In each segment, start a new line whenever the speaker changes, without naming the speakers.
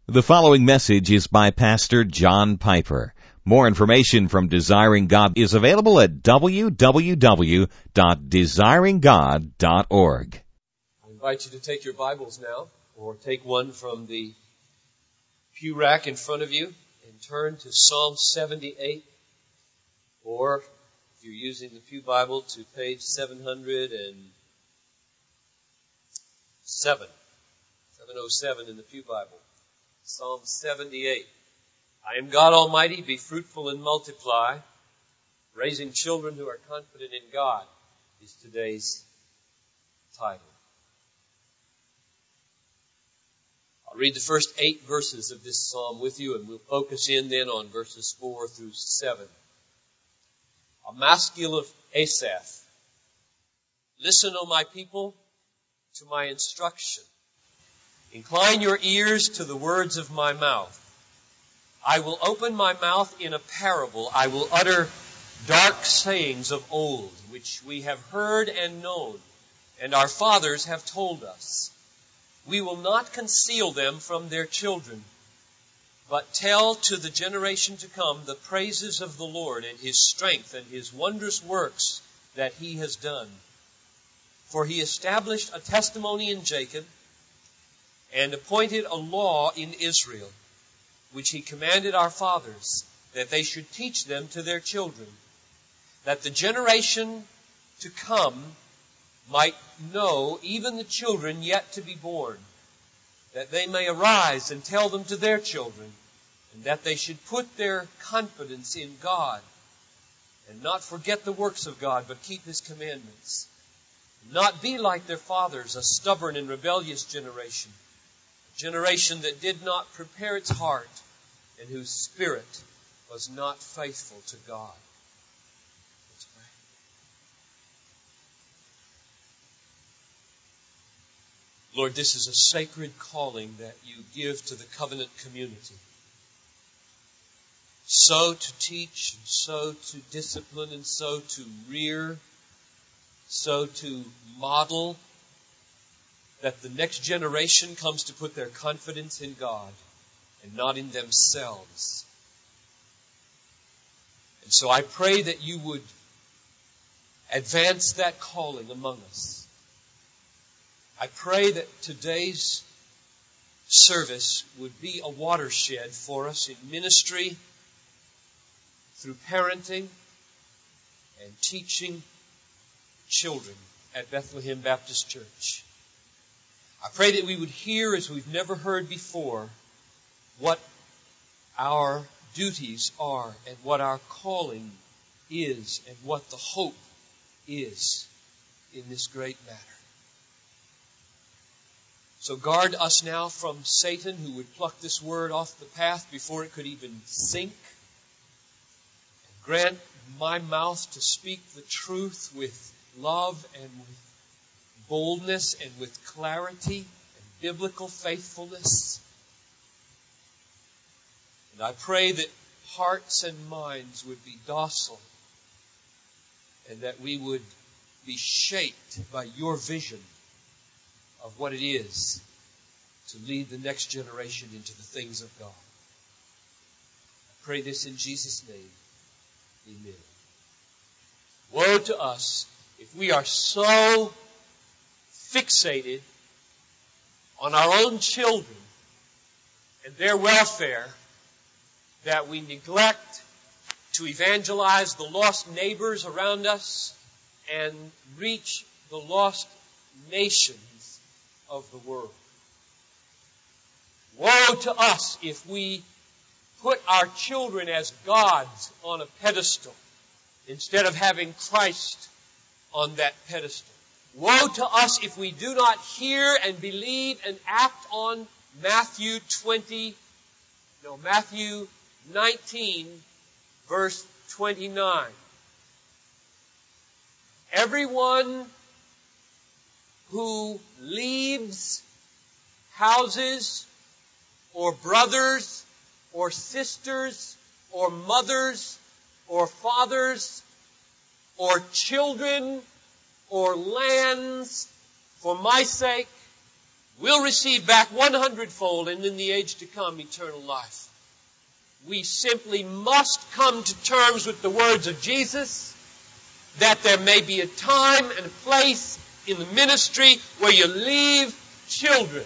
The following message is by Pastor John Piper. More information from Desiring God is available at www.desiringgod.org.
I invite you to take your Bibles now, or take one from the pew rack in front of you, and turn to Psalm 78, or if you're using the pew Bible, to page 707 in the pew Bible. Psalm 78. I am God Almighty, be fruitful and multiply. Raising children who are confident in God is today's title. I'll read the first 8 verses of this psalm with you, and we'll focus in then on verses 4 through 7. A maskil of Asaph. Listen, O my people, to my instruction. Incline your ears to the words of my mouth. I will open my mouth in a parable. I will utter dark sayings of old, which we have heard and known, and our fathers have told us. We will not conceal them from their children, but tell to the generation to come the praises of the Lord and His strength and His wondrous works that He has done. For He established a testimony in Jacob and appointed a law in Israel, which He commanded our fathers, that they should teach them to their children, that the generation to come might know, even the children yet to be born, that they may arise and tell them to their children, and that they should put their confidence in God, and not forget the works of God, but keep His commandments. Not be like their fathers, a stubborn and rebellious generation, a generation that did not prepare its heart, and whose spirit was not faithful to God. Let's pray. Lord, this is a sacred calling that you give to the covenant community. So to teach, and so to discipline, and so to rear, so to model, that the next generation comes to put their confidence in God and not in themselves. And so I pray that you would advance that calling among us. I pray that today's service would be a watershed for us in ministry, through parenting and teaching children at Bethlehem Baptist Church. I pray that we would hear as we've never heard before what our duties are and what our calling is and what the hope is in this great matter. So guard us now from Satan, who would pluck this word off the path before it could even sink. And grant my mouth to speak the truth with love and with boldness and with clarity and biblical faithfulness. And I pray that hearts and minds would be docile and that we would be shaped by your vision of what it is to lead the next generation into the things of God. I pray this in Jesus' name. Amen. Woe to us if we are so fixated on our own children and their welfare that we neglect to evangelize the lost neighbors around us and reach the lost nations of the world. Woe to us if we put our children as gods on a pedestal instead of having Christ on that pedestal. Woe to us if we do not hear and believe and act on Matthew 19, verse 29. Everyone who leaves houses or brothers or sisters or mothers or fathers or children or lands for my sake will receive back 100-fold, and in the age to come, eternal life. We simply must come to terms with the words of Jesus, that there may be a time and a place in the ministry where you leave children.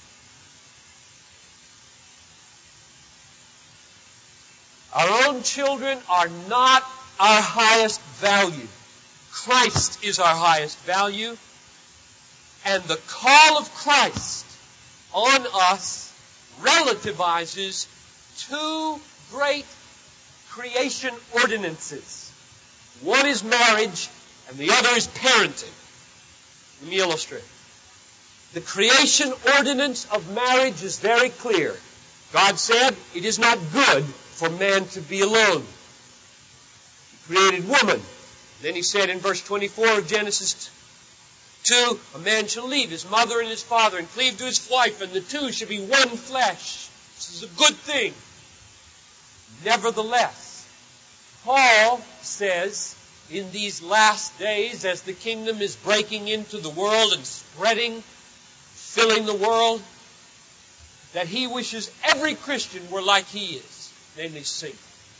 Our own children are not our highest value. Christ is our highest value. And the call of Christ on us relativizes two great creation ordinances. One is marriage, and the other is parenting. Let me illustrate. The creation ordinance of marriage is very clear. God said, it is not good for man to be alone. He created woman. Then He said in verse 24 of Genesis 2, a man shall leave his mother and his father and cleave to his wife, and the two shall be one flesh. This is a good thing. Nevertheless, Paul says, in these last days, as the kingdom is breaking into the world and spreading, filling the world, that he wishes every Christian were like he is, namely single.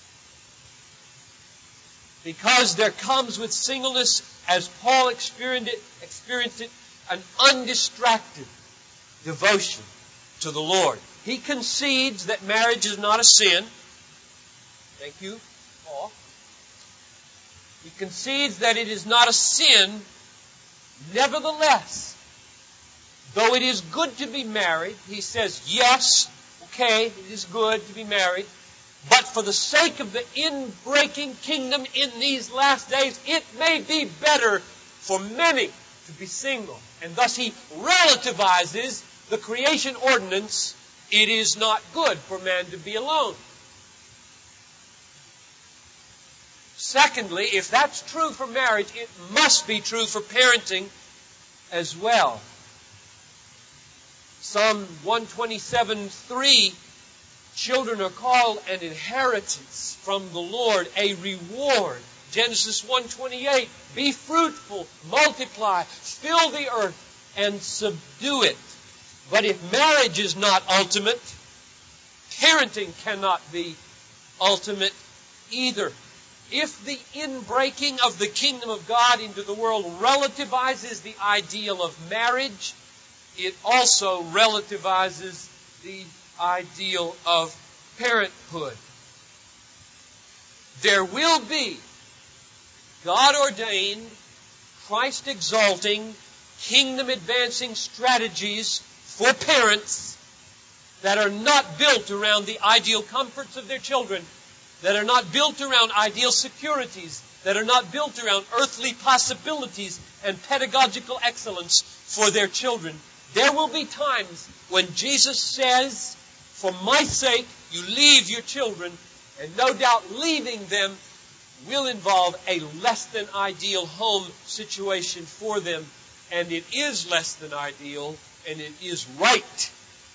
Because there comes with singleness, as Paul experienced it, an undistracted devotion to the Lord. He concedes that marriage is not a sin. Thank you, Paul. He concedes that it is not a sin. Nevertheless, though it is good to be married, he says, yes, okay, it is good to be married, but for the sake of the inbreaking kingdom in these last days, it may be better for many to be single. And thus he relativizes the creation ordinance, it is not good for man to be alone. Secondly, if that's true for marriage, it must be true for parenting as well. Psalm 127:3, children are called an inheritance from the Lord, a reward. Genesis 1:28, be fruitful, multiply, fill the earth, and subdue it. But if marriage is not ultimate, parenting cannot be ultimate either. If the inbreaking of the kingdom of God into the world relativizes the ideal of marriage, it also relativizes the ideal of parenthood. There will be God-ordained, Christ-exalting, kingdom-advancing strategies for parents that are not built around the ideal comforts of their children, that are not built around ideal securities, that are not built around earthly possibilities and pedagogical excellence for their children. There will be times when Jesus says, for my sake, you leave your children, and no doubt leaving them will involve a less than ideal home situation for them, and it is less than ideal, and it is right.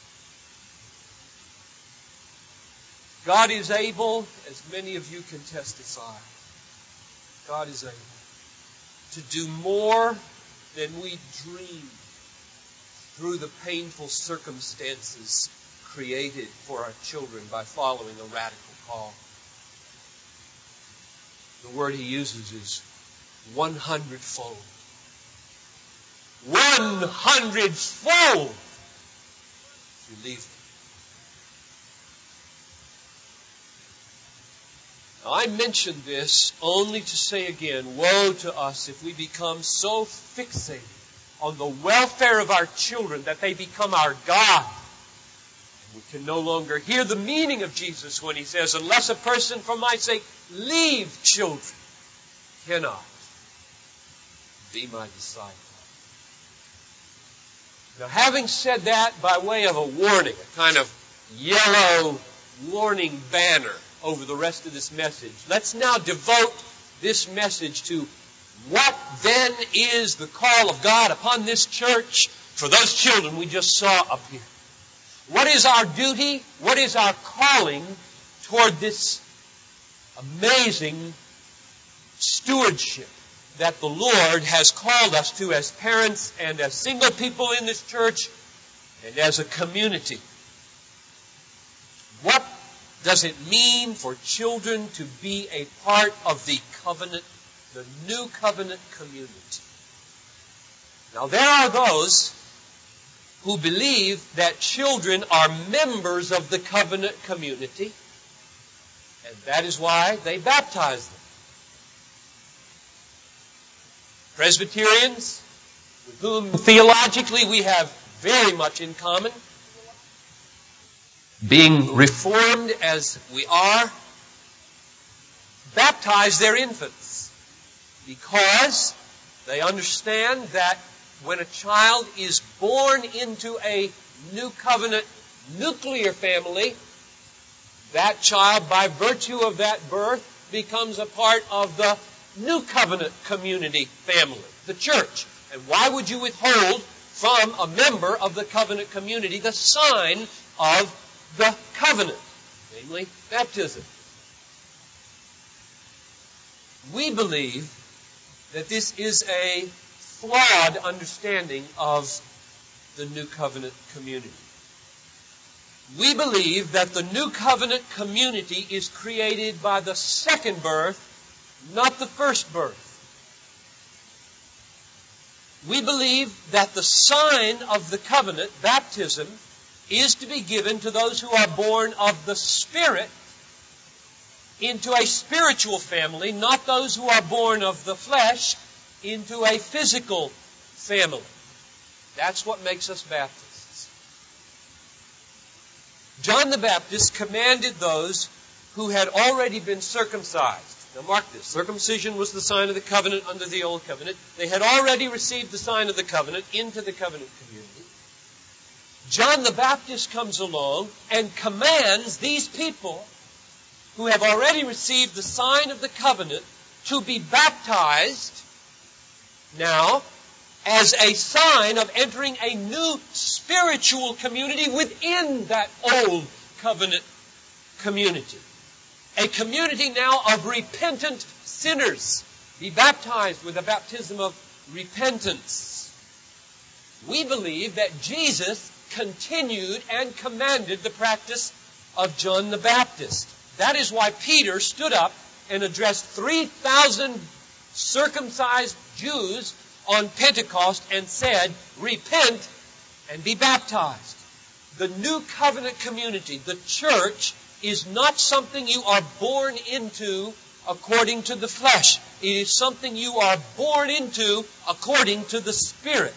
God is able, as many of you can testify, God is able to do more than we dream through the painful circumstances created for our children by following a radical call. The word he uses is 100-fold. 100-fold! You leave them. Now, I mention this only to say again, woe to us if we become so fixated on the welfare of our children that they become our God. We can no longer hear the meaning of Jesus when he says, unless a person for my sake leave children, cannot be my disciple. Now, having said that by way of a warning, a kind of yellow warning banner over the rest of this message, let's now devote this message to what then is the call of God upon this church for those children we just saw up here. What is our duty? What is our calling toward this amazing stewardship that the Lord has called us to as parents and as single people in this church and as a community. What does it mean for children to be a part of the covenant, the new covenant community? Now, there are those who believe that children are members of the covenant community, and that is why they baptize them. Presbyterians, with whom theologically we have very much in common, being reformed as we are, baptize their infants because they understand that when a child is born into a new covenant nuclear family, that child, by virtue of that birth, becomes a part of the new covenant community family, the church. And why would you withhold from a member of the covenant community the sign of the covenant, namely baptism? We believe that this is a flawed understanding of the new covenant community. We believe that the new covenant community is created by the second birth, not the first birth. We believe that the sign of the covenant, baptism, is to be given to those who are born of the Spirit into a spiritual family, not those who are born of the flesh into a physical family. That's what makes us Baptists. John the Baptist commanded those who had already been circumcised. Now mark this. Circumcision was the sign of the covenant under the Old Covenant. They had already received the sign of the covenant into the covenant community. John the Baptist comes along and commands these people who have already received the sign of the covenant to be baptized now as a sign of entering a new spiritual community within that old covenant community. A community now of repentant sinners. Be baptized with a baptism of repentance. We believe that Jesus continued and commanded the practice of John the Baptist. That is why Peter stood up and addressed 3,000 circumcised Jews on Pentecost and said, repent and be baptized. The new covenant community, the church, is not something you are born into according to the flesh. It is something you are born into according to the Spirit.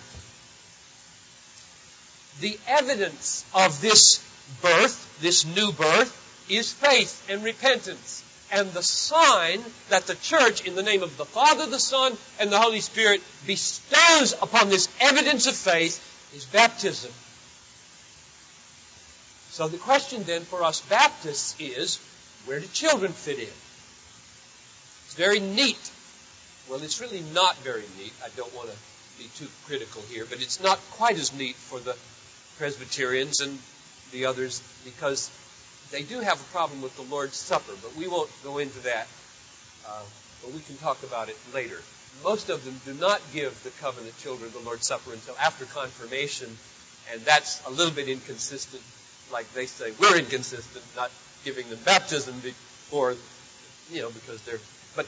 The evidence of this birth, this new birth, is faith and repentance. And the sign that the church, in the name of the Father, the Son, and the Holy Spirit, bestows upon this evidence of faith is baptism. So the question then for us Baptists is, where do children fit in? It's very neat. Well, it's really not very neat. I don't want to be too critical here, but it's not quite as neat for the Presbyterians and the others because they do have a problem with the Lord's Supper, but we won't go into that. But we can talk about it later. Most of them do not give the covenant children the Lord's Supper until after confirmation, and that's a little bit inconsistent. Like they say, we're inconsistent, not giving them baptism before, because they're... But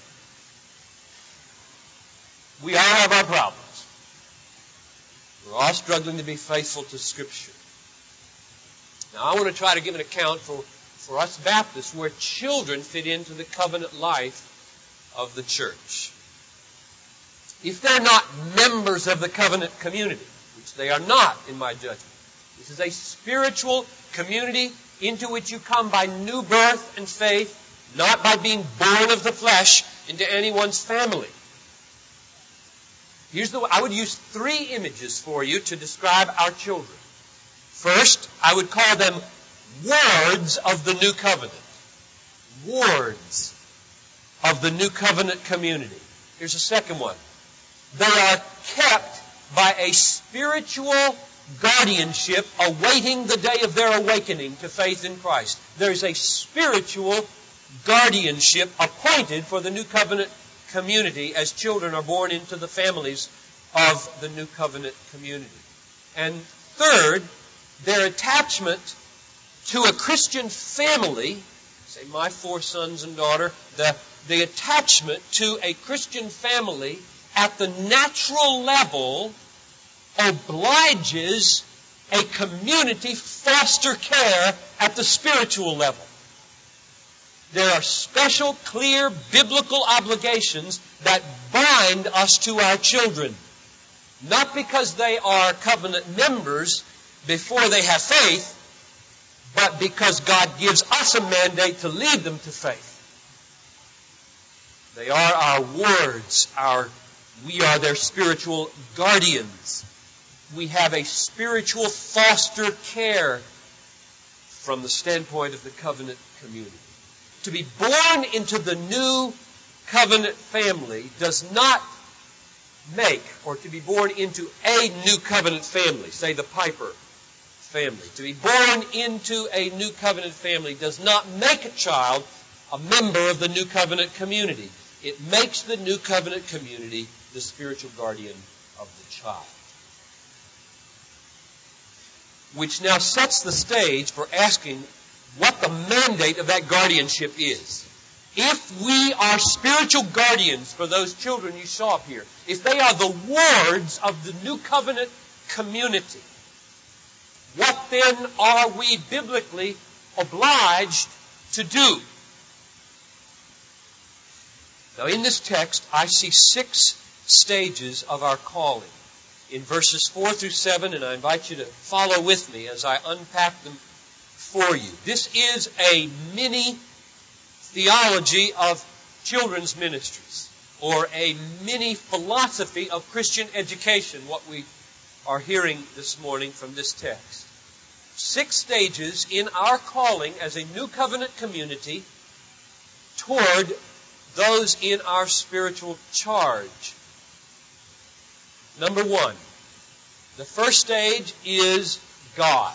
we all have our problems. We're all struggling to be faithful to Scripture. Now, I want to try to give an account for us Baptists where children fit into the covenant life of the church. If they're not members of the covenant community, which they are not in my judgment, this is a spiritual community into which you come by new birth and faith, not by being born of the flesh into anyone's family. I would use 3 images for you to describe our children. First, I would call them wards of the new covenant. Wards of the new covenant community. Here's a second one. They are kept by a spiritual guardianship awaiting the day of their awakening to faith in Christ. There's a spiritual guardianship appointed for the new covenant community as children are born into the families of the new covenant community. And third, their attachment to a Christian family, say my 4 sons and daughter, the attachment to a Christian family at the natural level obliges a community foster care at the spiritual level. There are special, clear, biblical obligations that bind us to our children. Not because they are covenant members before they have faith, but because God gives us a mandate to lead them to faith. They are our wards. We are their spiritual guardians. We have a spiritual foster care from the standpoint of the covenant community. To be born into the new covenant family does not make, or to be born into a new covenant family, say the Piper family. To be born into a new covenant family does not make a child a member of the new covenant community. It makes the new covenant community the spiritual guardian of the child. Which now sets the stage for asking what the mandate of that guardianship is. If we are spiritual guardians for those children you saw up here, if they are the wards of the new covenant community, what then are we biblically obliged to do? Now in this text, I see 6 stages of our calling in verses 4 through 7, and I invite you to follow with me as I unpack them for you. This is a mini theology of children's ministries, or a mini philosophy of Christian education, what we are hearing this morning from this text. 6 stages in our calling as a new covenant community toward those in our spiritual charge. Number 1, the first stage is God.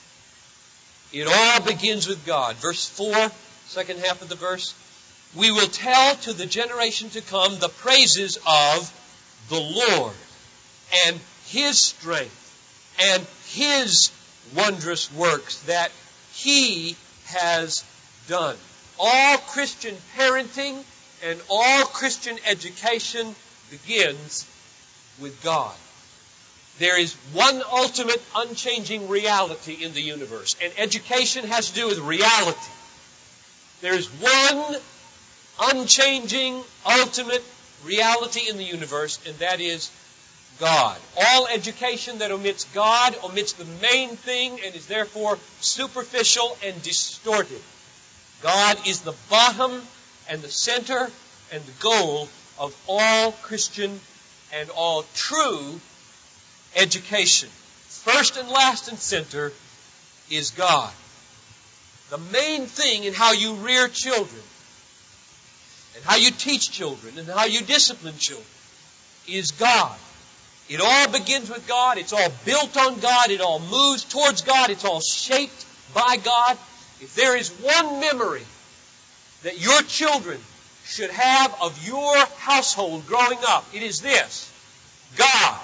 It all begins with God. Verse 4, second half of the verse. We will tell to the generation to come the praises of the Lord and His strength and His wondrous works that He has done. All Christian parenting and all Christian education begins with God. There is one ultimate unchanging reality in the universe, and education has to do with reality. There is one unchanging ultimate reality in the universe, and that is God. All education that omits God omits the main thing and is therefore superficial and distorted. God is the bottom and the center and the goal of all Christian and all true education. First and last and center is God. The main thing in how you rear children and how you teach children and how you discipline children is God. It all begins with God. It's all built on God. It all moves towards God. It's all shaped by God. If there is one memory that your children should have of your household growing up, it is this: God.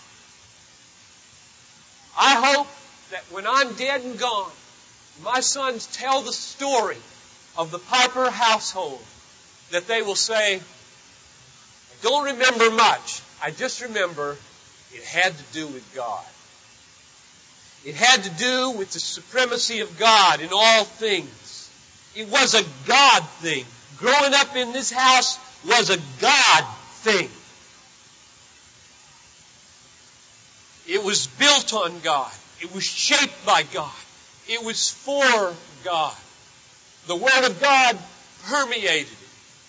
I hope that when I'm dead and gone, my sons tell the story of the Piper household, that they will say, I don't remember much. I just remember it had to do with God. It had to do with the supremacy of God in all things. It was a God thing. Growing up in this house was a God thing. It was built on God. It was shaped by God. It was for God. The Word of God permeated it.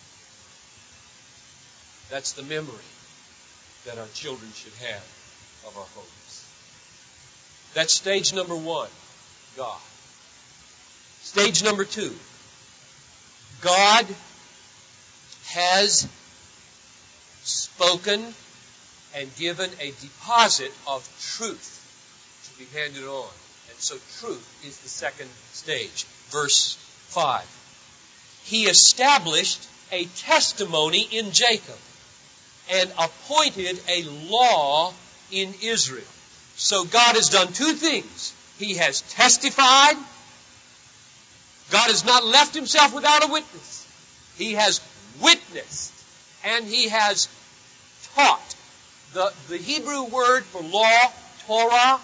That's the memory that our children should have of our homes. That's stage number 1, God. Stage number 2, God has spoken and given a deposit of truth to be handed on. And so truth is the second stage. Verse 5. He established a testimony in Jacob and appointed a law in Israel. So God has done 2 things. He has testified. God has not left himself without a witness. He has witnessed and he has taught. The Hebrew word for law, Torah,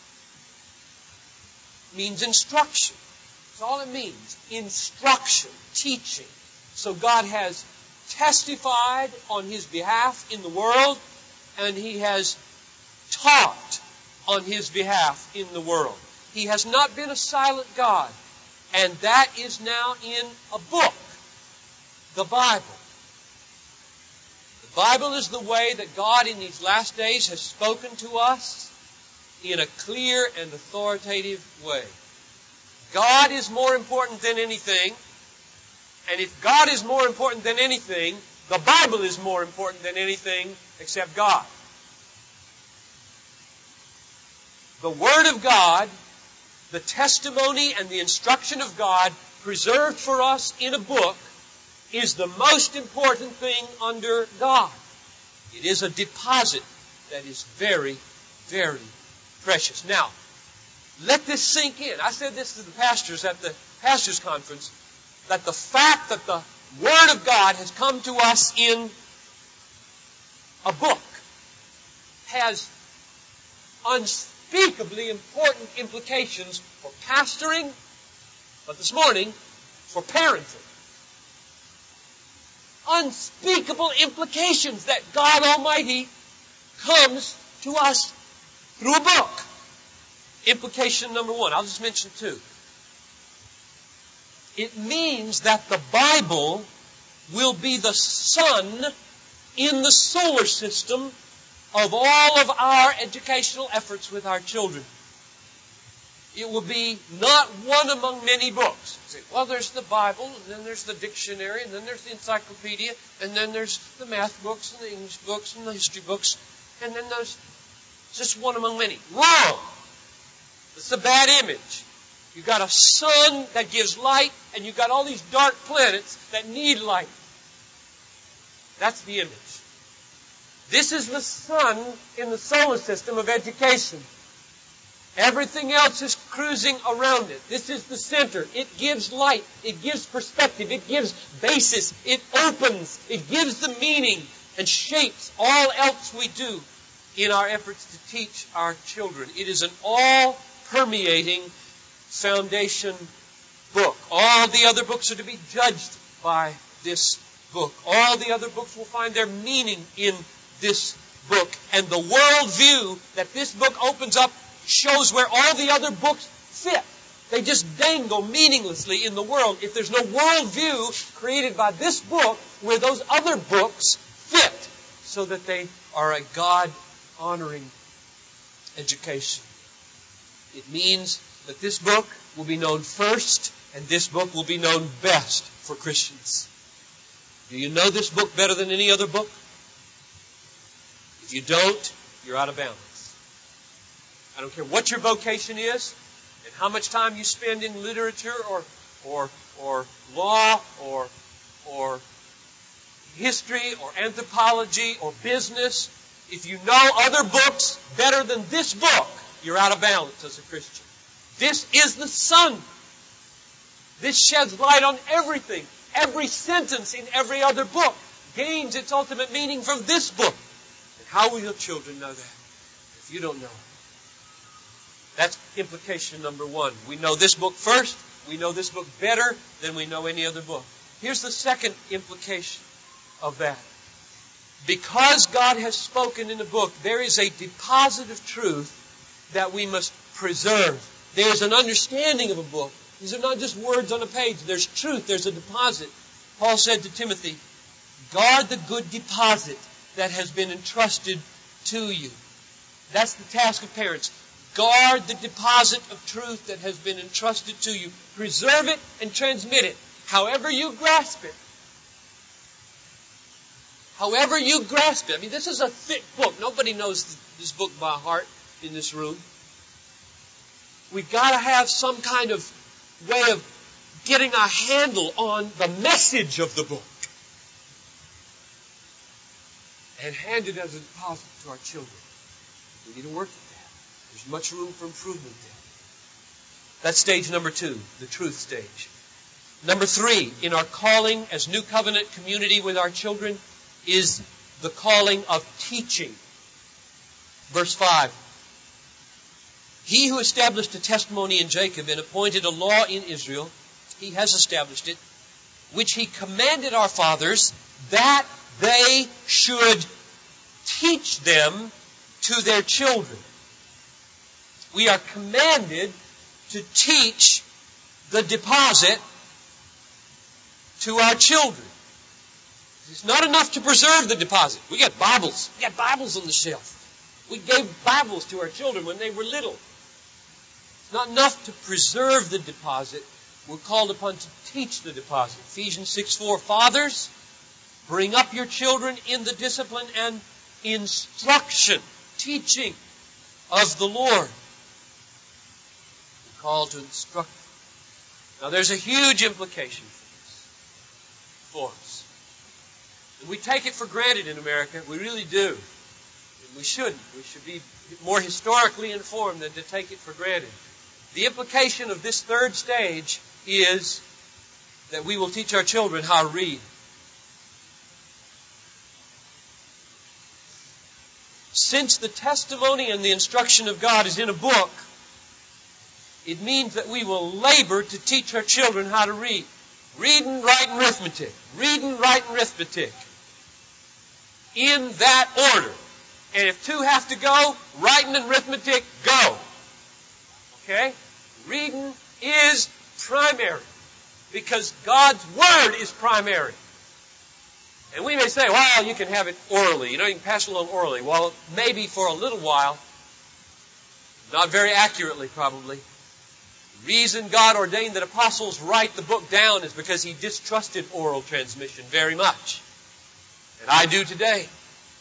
means instruction. That's all it means. Instruction, teaching. So God has testified on his behalf in the world, and he has taught on his behalf in the world. He has not been a silent God. And that is now in a book, the Bible. The Bible is the way that God in these last days has spoken to us in a clear and authoritative way. God is more important than anything. And if God is more important than anything, the Bible is more important than anything except God. The Word of God, the testimony and the instruction of God preserved for us in a book is the most important thing under God. It is a deposit that is very, very precious. Now, let this sink in. I said this to the pastors at the pastors' conference, that the fact that the Word of God has come to us in a book has unspeakably important implications for pastoring, but this morning, for parenting. Unspeakable implications that God Almighty comes to us through a book. Implication number one, I'll just mention two. It means that the Bible will be the sun in the solar system of all of our educational efforts with our children. It will be not one among many books. You say, well, there's the Bible, and then there's the dictionary, and then there's the encyclopedia, and then there's the math books, and the English books, and the history books, and then there's just one among many. Wrong! It's a bad image. You've got a sun that gives light, and you've got all these dark planets that need light. That's the image. This is the sun in the solar system of education. Everything else is cruising around it. This is the center. It gives light. It gives perspective. It gives basis. It opens. It gives the meaning and shapes all else we do in our efforts to teach our children. It is an all-permeating foundation book. All the other books are to be judged by this book. All the other books will find their meaning in this book. And the worldview that this book opens up shows where all the other books fit. They just dangle meaninglessly in the world if there's no worldview created by this book where those other books fit so that they are a God-honoring education. It means that this book will be known first and this book will be known best for Christians. Do you know this book better than any other book? If you don't, you're out of bounds. I don't care what your vocation is and how much time you spend in literature or law or history or anthropology or business. If you know other books better than this book, you're out of balance as a Christian. This is the sun. This sheds light on everything. Every sentence in every other book gains its ultimate meaning from this book. And how will your children know that if you don't know it? That's implication number one. We know this book first. We know this book better than we know any other book. Here's the second implication of that. Because God has spoken in the book, there is a deposit of truth that we must preserve. There's an understanding of a book. These are not just words on a page. There's truth. There's a deposit. Paul said to Timothy, guard the good deposit that has been entrusted to you. That's the task of parents. Guard the deposit of truth that has been entrusted to you. Preserve it and transmit it. However you grasp it. However you grasp it. I mean, this is a thick book. Nobody knows this book by heart in this room. We've got to have some kind of way of getting a handle on the message of the book. And hand it as a deposit to our children. We need to work at that. There's much room for improvement there. That's stage number 2, the truth stage. Number 3, in our calling as New Covenant community with our children, is the calling of teaching. Verse 5. He who established a testimony in Jacob and appointed a law in Israel, he has established it, which he commanded our fathers that they should teach them to their children. We are commanded to teach the deposit to our children. It's not enough to preserve the deposit. We got Bibles. We got Bibles on the shelf. We gave Bibles to our children when they were little. It's not enough to preserve the deposit. We're called upon to teach the deposit. Ephesians 6:4, fathers, bring up your children in the discipline and instruction, teaching of the Lord. We're called to instruct. Now there's a huge implication for us. And we take it for granted in America. We really do. And we shouldn't. We should be more historically informed than to take it for granted. The implication of this third stage is that we will teach our children how to read. Since the testimony and the instruction of God is in a book, it means that we will labor to teach our children how to read. Reading, writing, arithmetic. Reading, writing, arithmetic. In that order. And if 2 have to go, writing and arithmetic go. Okay? Reading is primary. Because God's Word is primary. And we may say, well, you can have it orally. You can pass it along orally. Well, maybe for a little while. Not very accurately, probably. The reason God ordained that apostles write the book down is because He distrusted oral transmission very much. And I do today.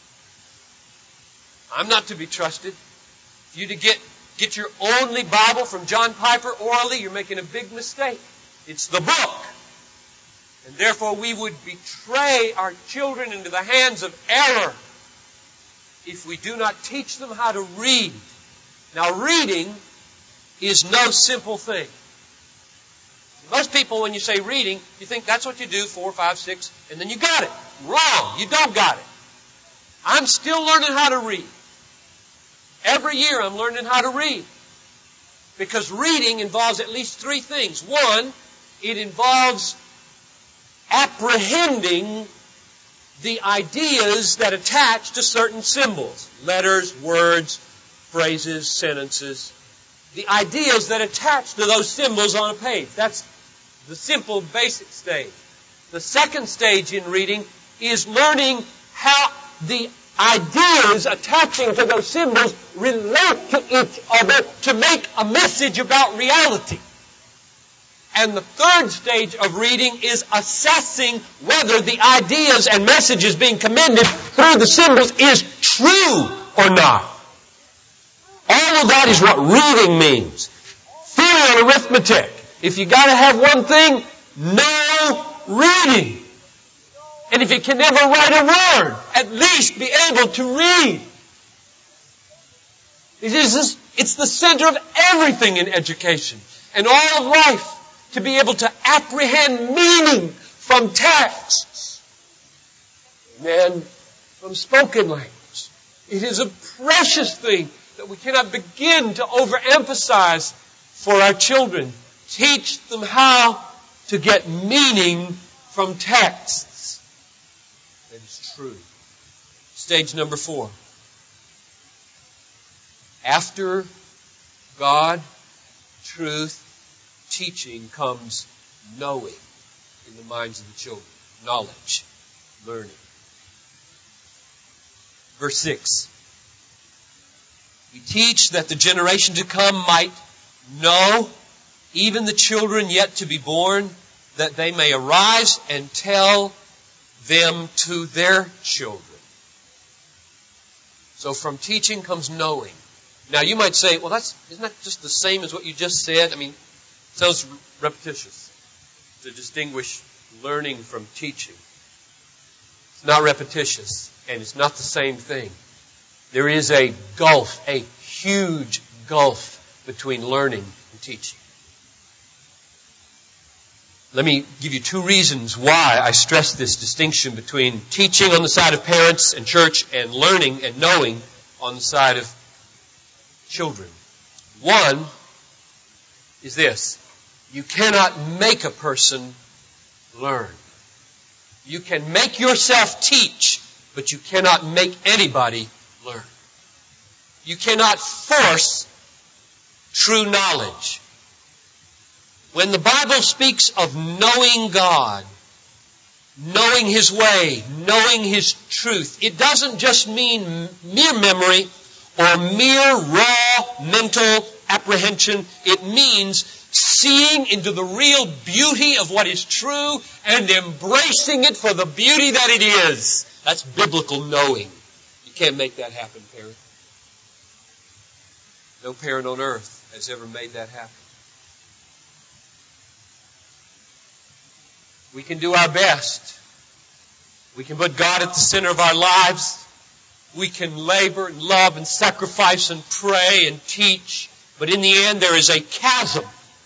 I'm not to be trusted. If you to get your only Bible from John Piper orally, you're making a big mistake. It's the book. And therefore we would betray our children into the hands of error if we do not teach them how to read. Now reading is no simple thing. Most people, when you say reading, you think that's what you do, 4, 5, 6, and then you got it. Wrong. You don't got it. I'm still learning how to read. Every year I'm learning how to read. Because reading involves at least 3 things. 1, it involves apprehending the ideas that attach to certain symbols. Letters, words, phrases, sentences. The ideas that attach to those symbols on a page. That's the simple, basic stage. The second stage in reading is learning how the ideas attaching to those symbols relate to each other to make a message about reality. And the third stage of reading is assessing whether the ideas and messages being commended through the symbols is true or not. All of that is what reading means. Theory and arithmetic. If you got to have one thing, no reading. And if you can never write a word, at least be able to read. It's the center of everything in education and all of life. To be able to apprehend meaning from texts and from spoken language. It is a precious thing that we cannot begin to overemphasize for our children. Teach them how to get meaning from texts. That is true. Stage number 4. After God, truth, teaching comes knowing in the minds of the children. Knowledge. Learning. Verse 6. We teach that the generation to come might know, even the children yet to be born, that they may arise and tell them to their children. So from teaching comes knowing. Now you might say, well, isn't that just the same as what you just said? I mean, it sounds repetitious to distinguish learning from teaching. It's not repetitious, and it's not the same thing. There is a gulf, a huge gulf between learning and teaching. Let me give you two reasons why I stress this distinction between teaching on the side of parents and church and learning and knowing on the side of children. One is this: you cannot make a person learn. You can make yourself teach, but you cannot make anybody learn. You cannot force true knowledge. When the Bible speaks of knowing God, knowing His way, knowing His truth, it doesn't just mean mere memory or mere raw mental apprehension. It means seeing into the real beauty of what is true and embracing it for the beauty that it is. That's biblical knowing. You can't make that happen, parent. No parent on earth has ever made that happen. We can do our best. We can put God at the center of our lives. We can labor and love and sacrifice and pray and teach. But in the end, there is a chasm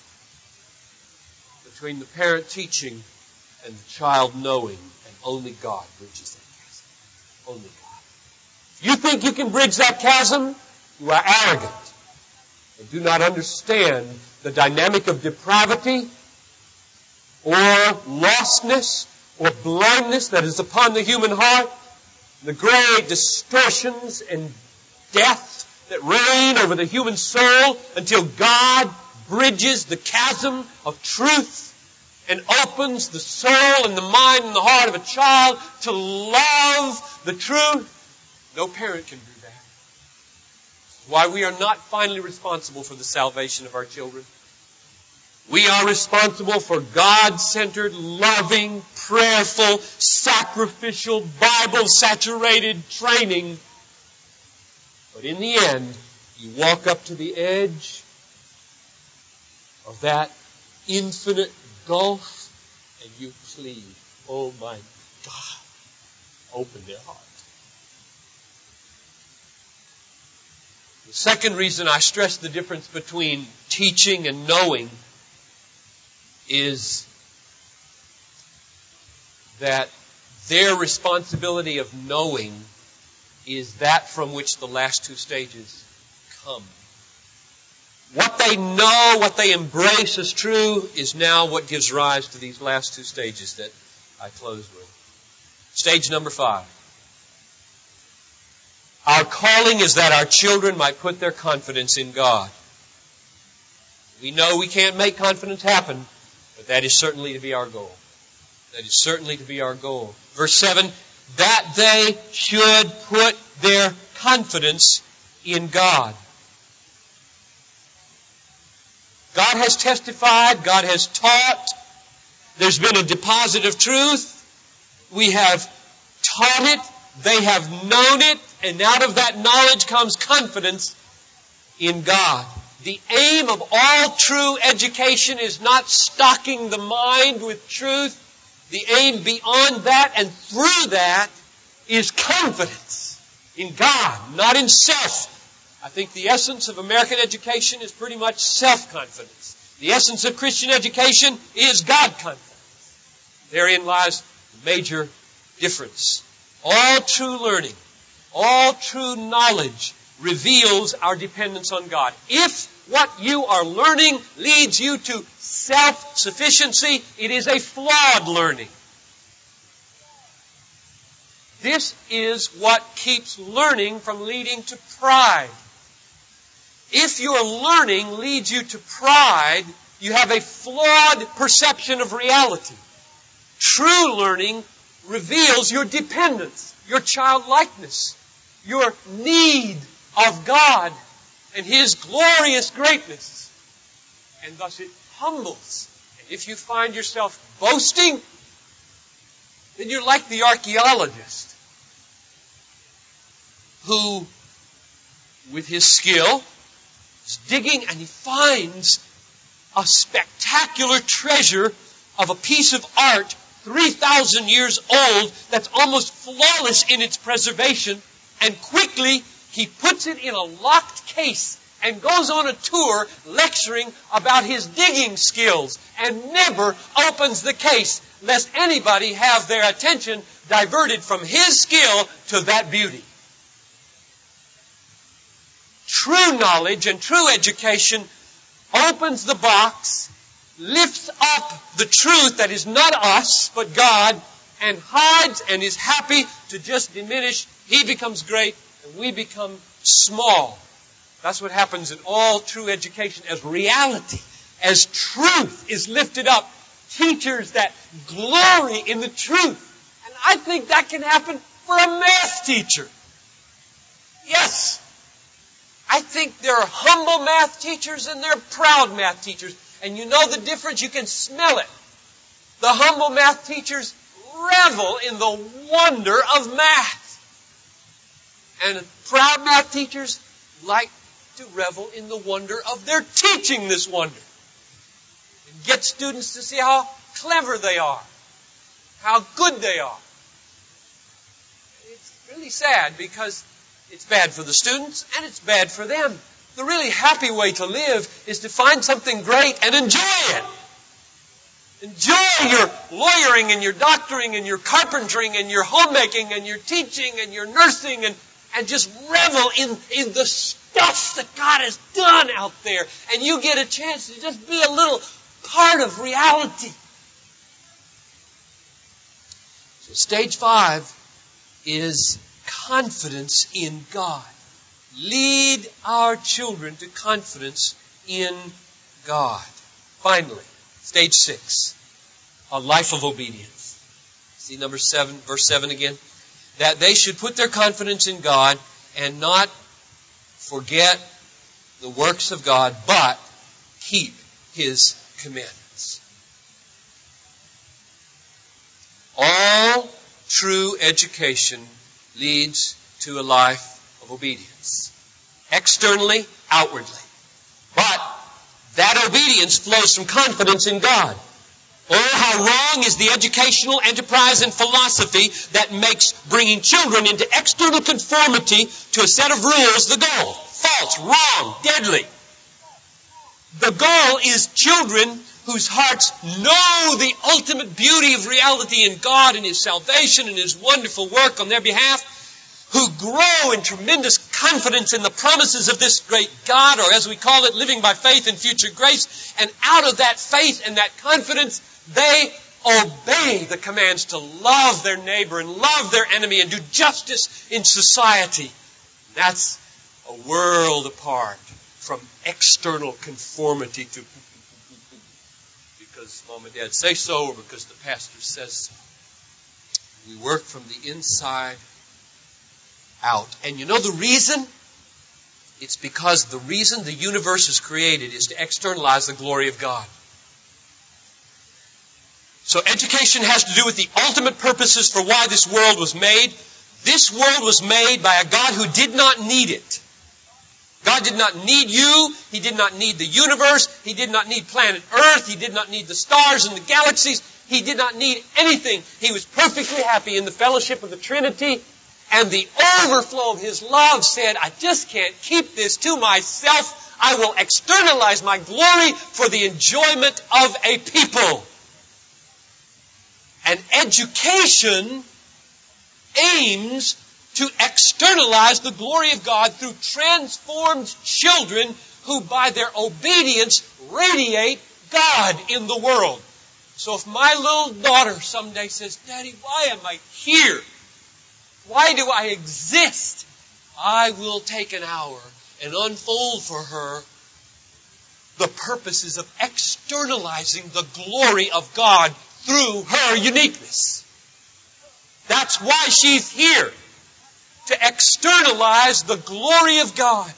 between the parent teaching and the child knowing, and only God bridges that chasm. Only God. If you think you can bridge that chasm, you are arrogant and do not understand the dynamic of depravity or lostness or blindness that is upon the human heart, the great distortions and death that reign over the human soul until God bridges the chasm of truth and opens the soul and the mind and the heart of a child to love the truth. No parent can do that. Why we are not finally responsible for the salvation of our children. We are responsible for God-centered, loving, prayerful, sacrificial, Bible-saturated training. But in the end, you walk up to the edge of that infinite gulf and you plead, oh my God, open their heart. The second reason I stress the difference between teaching and knowing is that their responsibility of knowing is that from which the last two stages come. What they know, what they embrace as true, is now what gives rise to these last two stages that I close with. Stage number 5. Our calling is that our children might put their confidence in God. We know we can't make confidence happen, but that is certainly to be our goal. That is certainly to be our goal. Verse 7, that they should put their confidence in God. God has testified, God has taught, there's been a deposit of truth, we have taught it, they have known it, and out of that knowledge comes confidence in God. The aim of all true education is not stocking the mind with truth. The aim beyond that and through that is confidence in God, not in self. I think the essence of American education is pretty much self-confidence. The essence of Christian education is God-confidence. Therein lies the major difference. All true learning, all true knowledge reveals our dependence on God. If what you are learning leads you to self-sufficiency, it is a flawed learning. This is what keeps learning from leading to pride. If your learning leads you to pride, you have a flawed perception of reality. True learning reveals your dependence, your childlikeness, your need of God and His glorious greatness. And thus it humbles. And if you find yourself boasting, then you're like the archaeologist who, with his skill, is digging and he finds a spectacular treasure of a piece of art 3,000 years old that's almost flawless in its preservation, and quickly he puts it in a locked case and goes on a tour lecturing about his digging skills and never opens the case lest anybody have their attention diverted from his skill to that beauty. True knowledge and true education opens the box, lifts up the truth that is not us but God, and hides and is happy to just diminish. He becomes great and we become small. That's what happens in all true education. As reality, as truth is lifted up, teachers that glory in the truth. And I think that can happen for a math teacher. Yes. I think there are humble math teachers and there are proud math teachers. And you know the difference? You can smell it. The humble math teachers revel in the wonder of math. And proud math teachers like to revel in the wonder of their teaching this wonder. And get students to see how clever they are, how good they are. It's really sad because it's bad for the students and it's bad for them. The really happy way to live is to find something great and enjoy it. Enjoy your lawyering and your doctoring and your carpentering and your homemaking and your teaching and your nursing and just revel in the stuff that God has done out there. And you get a chance to just be a little part of reality. So stage 5 is confidence in God. Lead our children to confidence in God. Finally, stage 6, a life of obedience. See number 7, verse 7 again. That they should put their confidence in God and not forget the works of God, but keep His commandments. All true education leads to a life of obedience. Externally, outwardly. But that obedience flows from confidence in God. Oh, how wrong is the educational enterprise and philosophy that makes bringing children into external conformity to a set of rules the goal. False, wrong, deadly. The goal is children whose hearts know the ultimate beauty of reality in God and His salvation and His wonderful work on their behalf, who grow in tremendous confidence in the promises of this great God, or as we call it, living by faith in future grace. And out of that faith and that confidence, they obey the commands to love their neighbor and love their enemy and do justice in society. That's a world apart from external conformity to because mom and dad say so or because the pastor says so. We work from the inside out. And you know the reason? It's because the reason the universe is created is to externalize the glory of God. So education has to do with the ultimate purposes for why this world was made. This world was made by a God who did not need it. God did not need you. He did not need the universe. He did not need planet Earth. He did not need the stars and the galaxies. He did not need anything. He was perfectly happy in the fellowship of the Trinity. And the overflow of His love said, I just can't keep this to myself. I will externalize my glory for the enjoyment of a people. And education aims to externalize the glory of God through transformed children who by their obedience radiate God in the world. So if my little daughter someday says, Daddy, why am I here? Why do I exist? I will take an hour and unfold for her the purposes of externalizing the glory of God through her uniqueness. That's why she's here. To externalize the glory of God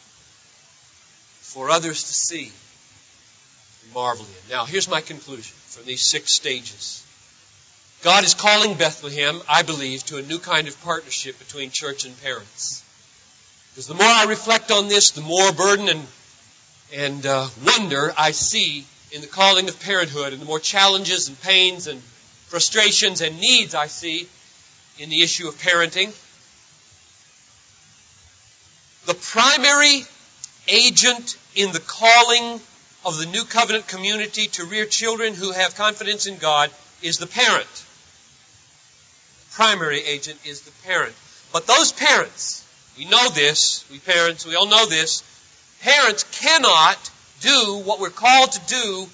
for others to see and marvel in. Now, here's my conclusion from these 6 stages. God is calling Bethlehem, I believe, to a new kind of partnership between church and parents. Because the more I reflect on this, the more burden and wonder I see in the calling of parenthood, and the more challenges and pains and frustrations and needs I see in the issue of parenting. The primary agent in the calling of the New Covenant community to rear children who have confidence in God is the parent. The primary agent is the parent. But those parents, we know this, we parents, we all know this, parents cannot do what we're called to do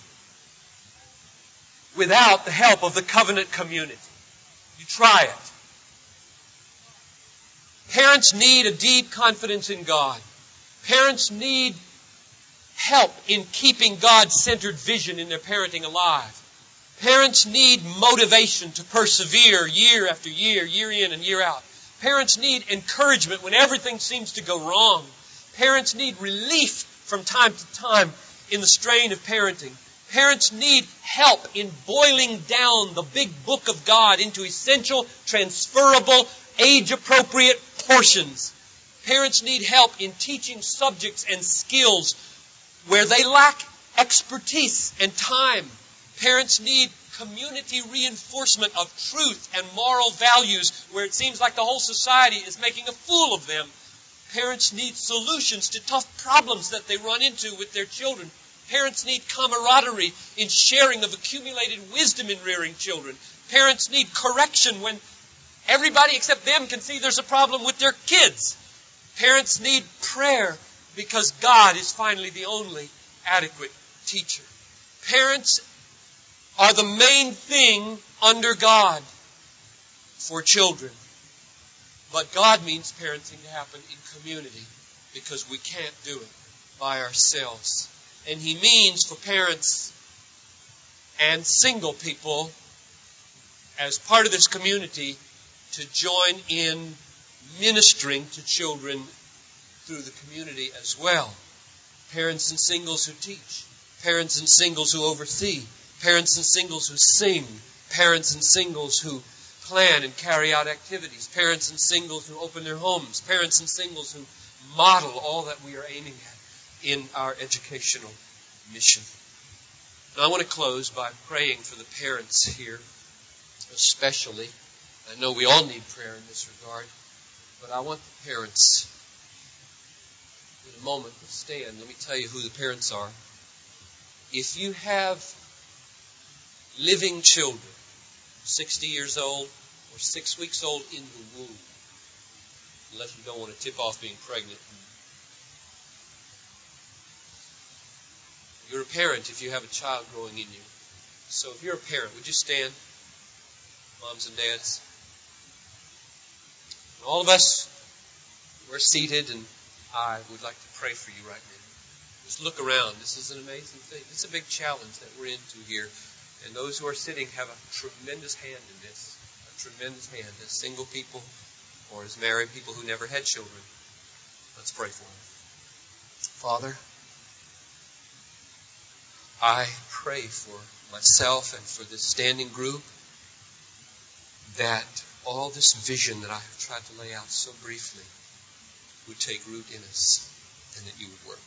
without the help of the covenant community. You try it. Parents need a deep confidence in God. Parents need help in keeping God-centered vision in their parenting alive. Parents need motivation to persevere year after year, year in and year out. Parents need encouragement when everything seems to go wrong. Parents need relief from time to time in the strain of parenting. Parents need help in boiling down the big book of God into essential, transferable, age-appropriate portions. Parents need help in teaching subjects and skills where they lack expertise and time. Parents need community reinforcement of truth and moral values where it seems like the whole society is making a fool of them. Parents need solutions to tough problems that they run into with their children. Parents need camaraderie in sharing of accumulated wisdom in rearing children. Parents need correction when everybody except them can see there's a problem with their kids. Parents need prayer because God is finally the only adequate teacher. Parents are the main thing under God for children. But God means parenting to happen in community because we can't do it by ourselves. And He means for parents and single people as part of this community to join in ministering to children through the community as well. Parents and singles who teach. Parents and singles who oversee. Parents and singles who sing. Parents and singles who plan and carry out activities. Parents and singles who open their homes. Parents and singles who model all that we are aiming at in our educational mission. Now I want to close by praying for the parents here, especially. I know we all need prayer in this regard, but I want the parents in a moment to stand. Let me tell you who the parents are. If you have living children, 60 years old or 6 weeks old in the womb, unless you don't want to tip off being pregnant, you're a parent if you have a child growing in you. So if you're a parent, would you stand, moms and dads? All of us, we're seated, and I would like to pray for you right now. Just look around. This is an amazing thing. It's a big challenge that we're into here. And those who are sitting have a tremendous hand in this. A tremendous hand as single people or as married people who never had children. Let's pray for them. Father, I pray for myself and for this standing group that all this vision that I have tried to lay out so briefly would take root in us and that you would work.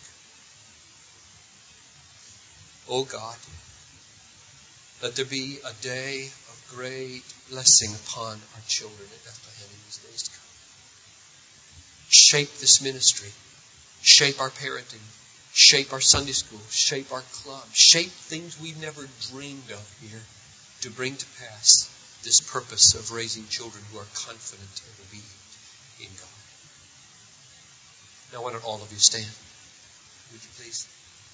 Oh God, let there be a day of great blessing upon our children at Bethlehem in these days to come. Shape this ministry. Shape our parenting. Shape our Sunday school. Shape our club. Shape things we've never dreamed of here to bring to pass this purpose of raising children who are confident and obedient in God. Now why don't all of you stand? Would you please?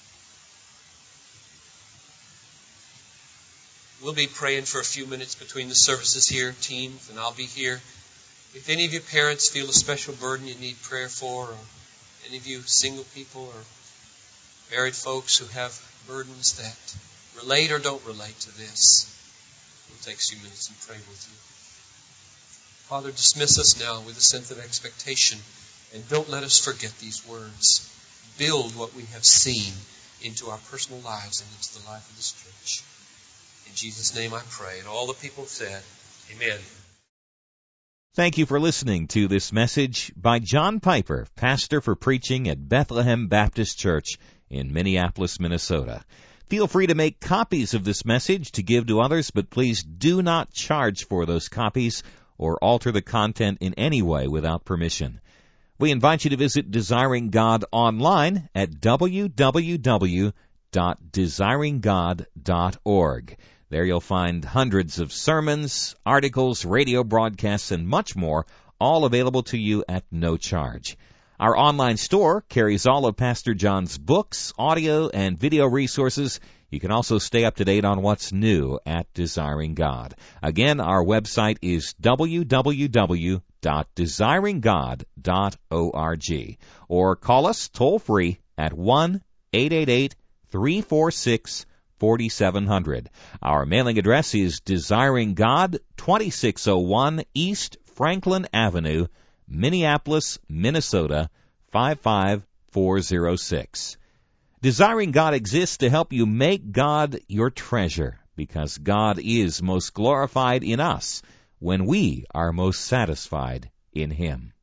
We'll be praying for a few minutes between the services here, teams, and I'll be here. If any of you parents feel a special burden you need prayer for, or any of you single people or married folks who have burdens that relate or don't relate to this, we'll take a few minutes and pray with you. Father, dismiss us now with a sense of expectation, and don't let us forget these words. Build what we have seen into our personal lives and into the life of this church. In Jesus' name I pray. And all the people said, Amen.
Thank you for listening to this message by John Piper, pastor for preaching at Bethlehem Baptist Church in Minneapolis, Minnesota. Feel free to make copies of this message to give to others, but please do not charge for those copies or alter the content in any way without permission. We invite you to visit Desiring God online at www.desiringgod.org. There you'll find hundreds of sermons, articles, radio broadcasts, and much more, all available to you at no charge. Our online store carries all of Pastor John's books, audio, and video resources. You can also stay up to date on what's new at Desiring God. Again, our website is www.desiringgod.org. Or call us toll-free at 1-888-346-4700. Our mailing address is Desiring God, 2601 East Franklin Avenue, Minneapolis, Minnesota, 55406. Desiring God exists to help you make God your treasure, because God is most glorified in us when we are most satisfied in Him.